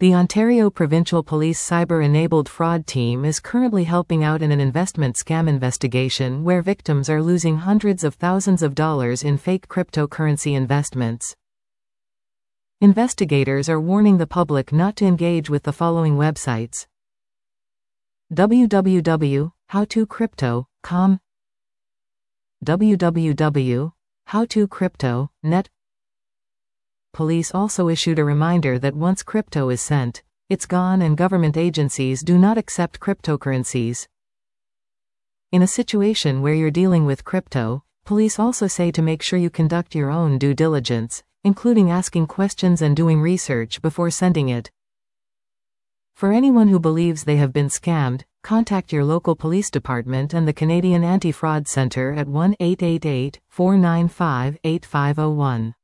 The Ontario Provincial Police Cyber-Enabled Fraud Team is currently helping out in an investment scam investigation where victims are losing hundreds of thousands of dollars in fake cryptocurrency investments. Investigators are warning the public not to engage with the following websites: www.howtocrypto.com, www.howtocrypto.net. Police also issued a reminder that once crypto is sent, it's gone, and government agencies do not accept cryptocurrencies. In a situation where you're dealing with crypto, police also say to make sure you conduct your own due diligence, including asking questions and doing research before sending it. For anyone who believes they have been scammed, contact your local police department and the Canadian Anti-Fraud Centre at 1-888-495-8501.